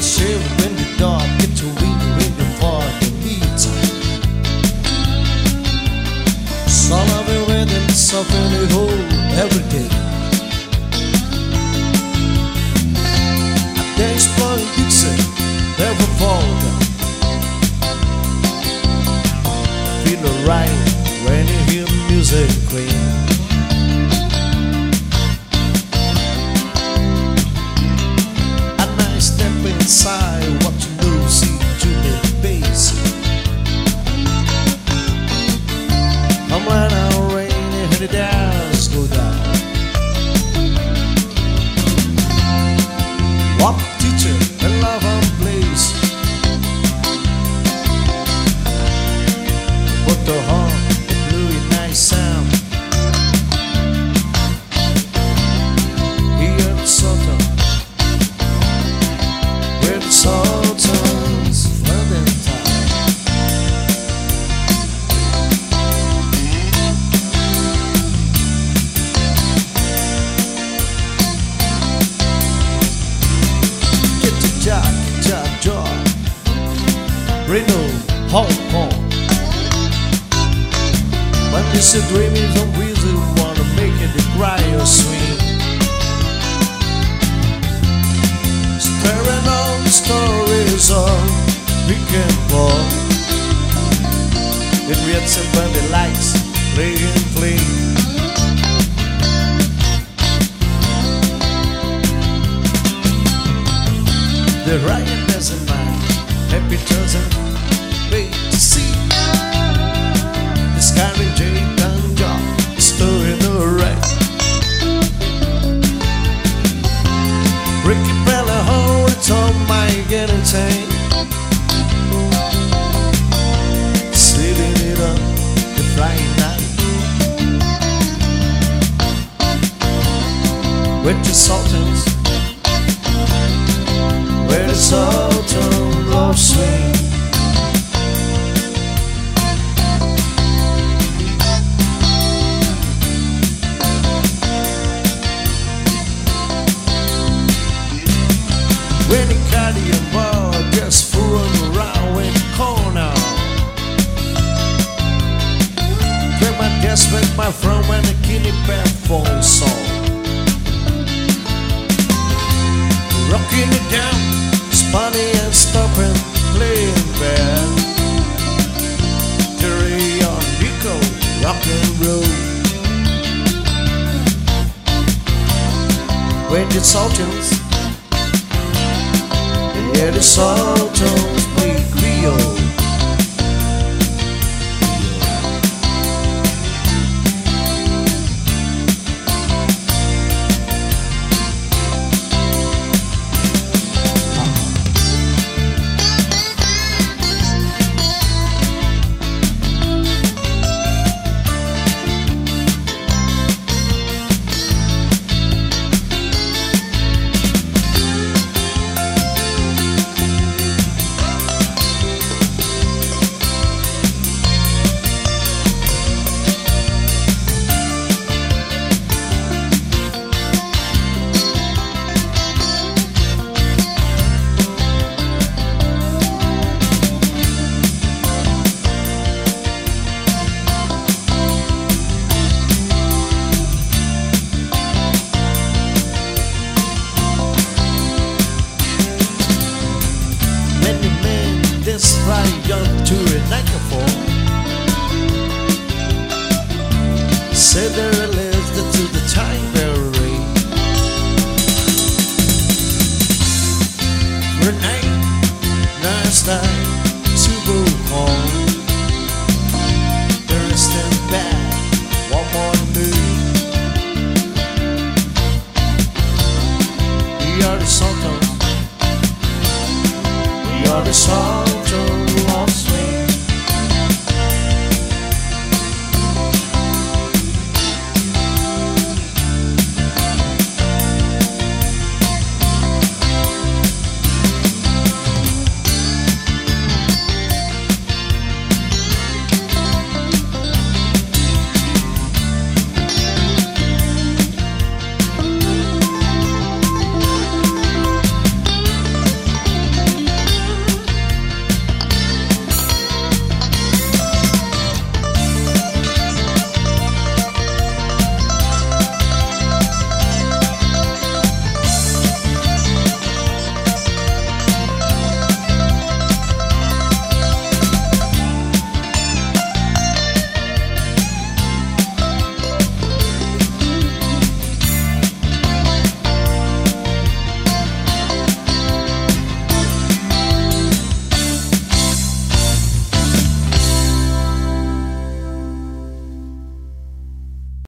shiver in the dark, get to read the part the meantime. Solving rhythm, suffering the whole every day. They explore Dixie, never fall down. Feel alright when you hear music playing. And I step inside, watch Lucy Juliet bass. And when I'm raining and the dance go down. What teacher and love and place. Put the horn, the bluey nice sound. Here at Sultan, where the Sultan's flooding time. Jaw, Reno, Hong Kong. When this a dream is a wizard, wanna make it the cry or swing. Staring on the stories of Rick and Paul. It reads and when the lights play and play. The riot doesn't mind, happy turns and wait to see. The scarring Jake and John, story no right. Ricky Bella, hold it on my getting tank. Sitting it up, the flying night. With the Sultans, where the Sultan love swing. When the caddy and ball just fooling around in the corner. Play my guest with my friend when the guinea bear falls song. Rocking it down, spinning and stopping, playing bad. Carry on, Nico, rock and roll. When the Sultans, yeah, the Sultans play Creole. Say there lives to the time berry. Renee, nice time to go home. There is stand back, one more move. We are the Sultan. We are the Sultan.